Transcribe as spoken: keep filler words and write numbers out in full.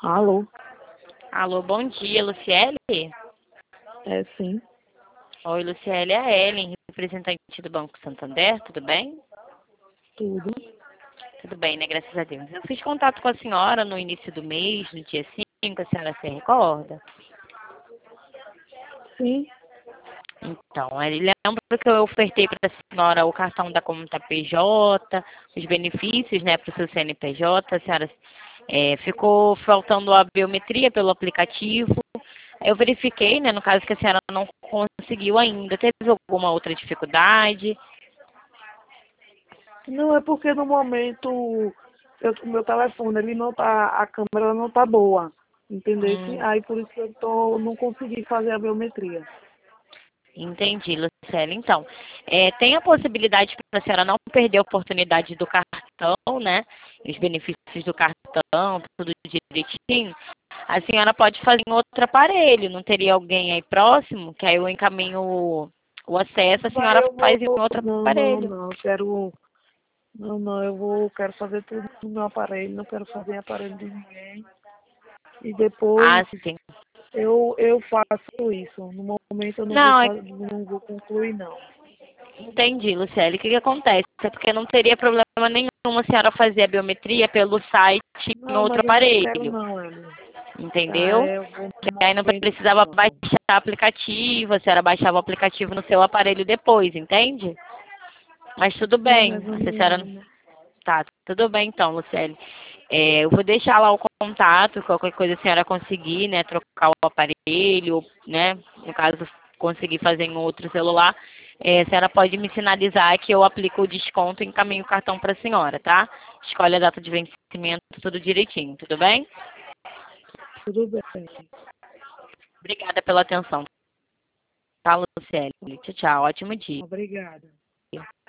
Alô? Alô, bom dia, Luciele? É sim, Oi, Luciele, é a Ellen, representante do Banco Santander, tudo bem? tudo. Tudo bem, né? Graças a Deus. Eu fiz contato com a senhora no início do mês, no dia cinco, a senhora se recorda? Sim, Então, ele lembra que eu ofertei para a senhora o cartão da conta P J, os benefícios, né, para o seu C N P J, a senhora é, ficou faltando a biometria pelo aplicativo. Eu verifiquei, né, no caso que a senhora não conseguiu ainda. Teve alguma outra dificuldade? não é porque no momento eu, o meu telefone ele não tá, a câmera não tá boa, entendeu? Hum, Aí por isso que eu tô, não consegui fazer a biometria. entendi, Lucélia. Então, é, tem a possibilidade para a senhora não perder a oportunidade do cartão, né? Os benefícios do cartão, tudo direitinho. A senhora pode fazer em outro aparelho. Não teria alguém aí próximo? Que aí eu encaminho o, o acesso, a Vai, senhora eu vou, faz em outro não, não, aparelho. não, eu quero, não, não, eu vou, quero fazer tudo no meu aparelho, não quero fazer em aparelho de ninguém. E depois Ah, sim. eu, eu faço isso. No momento eu não vou, Não, é fa- não vou concluir não. entendi, Luciele. O que que acontece? É porque não teria problema nenhum a senhora fazer a biometria pelo site em Não, outro mas eu não quero aparelho, não, Ellen. Ah, entendeu? é, eu vou Que no aí não momento precisava não. baixar o aplicativo, a senhora baixava o aplicativo no seu aparelho depois, entende? Mas tudo Sim, bem, mas eu se a senhora... não. Tá, tudo bem então, Luciele. É, eu vou deixar lá o contato, qualquer coisa a senhora conseguir, né, trocar o aparelho, né, no caso, conseguir fazer em outro celular, é, a senhora pode me sinalizar que eu aplico o desconto e encaminho o cartão para a senhora, tá? Escolhe a data de vencimento, tudo direitinho, tudo bem? Tudo bem. Obrigada pela atenção, tá, Luciele? Tchau, tchau, ótimo dia. Obrigada.